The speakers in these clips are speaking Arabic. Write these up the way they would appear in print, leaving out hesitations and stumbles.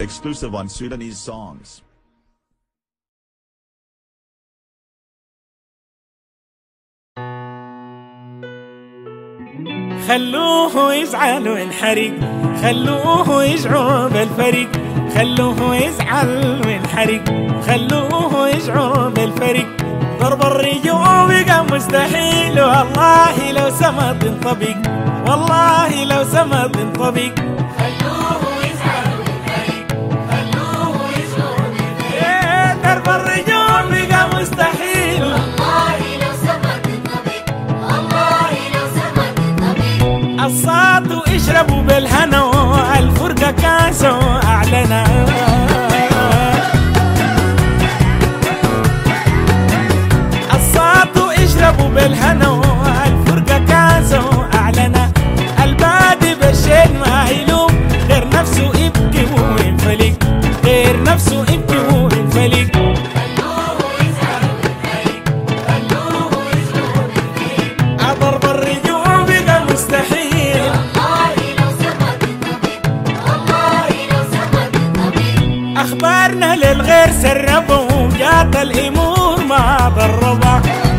Exclusive on Sudanese songs. خلوه يزعل وينحرق، خلوه يشعر بالفرق، خلوه يزعل وينحرق، خلوه يشعر بالفرق. ضرب الرجوع بقى مستحيل، والله لو سما تنطبق، والله لو سما تنطبق. خلوه يزعل وينحرق، خلوه يشعر بالفرق. ضرب الرجوع بقى مستحيل، والله لو سما تنطبق، والله لو سما تنطبق. الصاد اشربوا بالهنا، الفرقة كاسوا أعلنا. الصاد اشربوا بالهنا، الفرقة كاسوا أعلنا. البادي بالشين ما يلوم، غير نفسه يبكي وينفلق، غير نفسه يبكي وينفلق. خلوه يزعل وينحرق، خلوه يشعر بالفرق. ضرب الرجوع بقى مستحيل، والله لو سما تنطبق، والله لو سما تنطبق. أخبارنا للغير سربوا، جات الأمور ما ضربها.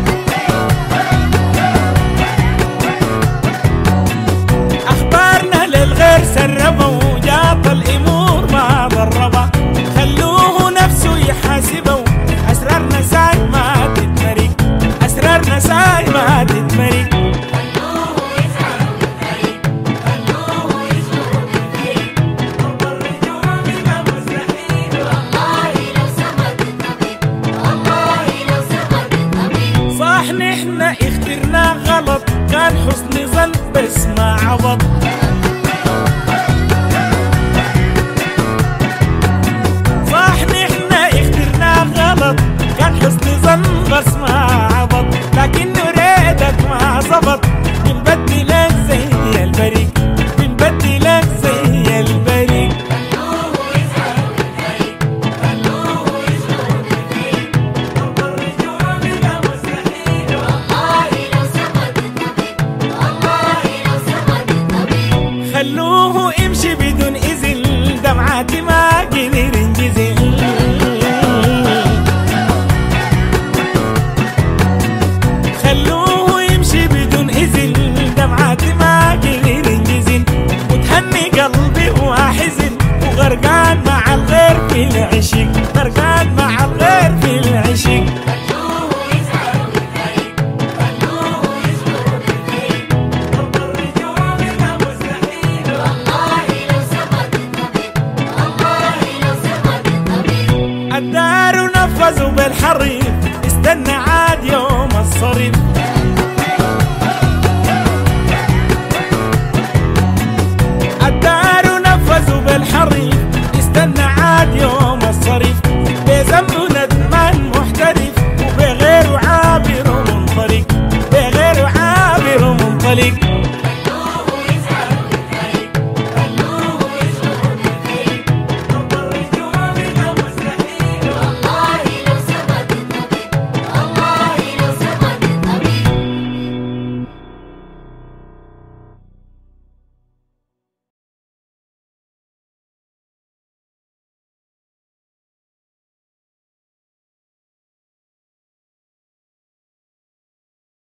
أخبارنا للغير سربوا، جات الأمور ما ضربها. خلوه نفسه يحاسبه، أسرارنا ساي ما تتمرق، أسرارنا ساي ما تتمرق. خلوه يزعل وينحرق، خلوه يشعر بالفرق. ضرب الرجوع بقى مستحيل، والله لو سما تنطبق، والله لو سما تنطبق. صح نحنا اخترنا غلط، كان حسن ظن بس ما عبط. صح نحنا اخترنا غلط، كان حسن ظن بس ما عبط. لكنه ريتك ما زبط، بنبدلك زي البريق، بنبدلك زي البريق. خلوه يزعل وينحرق، خلوه يشعر بالفرق. ضرب الرجوع بقى مستحيل، والله لو سما تنطبق، والله لو سما تنطبق. خلوه يمشي بدون إذن، دمعاتي ما قدر ينجزل. خلوه يمشي بدون إذن، دمعاتي ما قدر ينجزل. وتهني قلبي وحزن، وغرقان مع الغير في العشق، غرقان مع الغير في العشق. خلوه يزعل وينحرق، خلوه يشعر بالفرق. ضرب الرجوع بقى مستحيل، والله لو سما تنطبق، والله لو سما تنطبق. الدار نفذوا بالحريف، استنى عاد يوم الصريف. الدار نفذوا بالحريف، استنى عاد يوم الصريف. بذنب ندمان محترف، وبغيره عابر ومنطلق، بغيره عابر ومنطلق.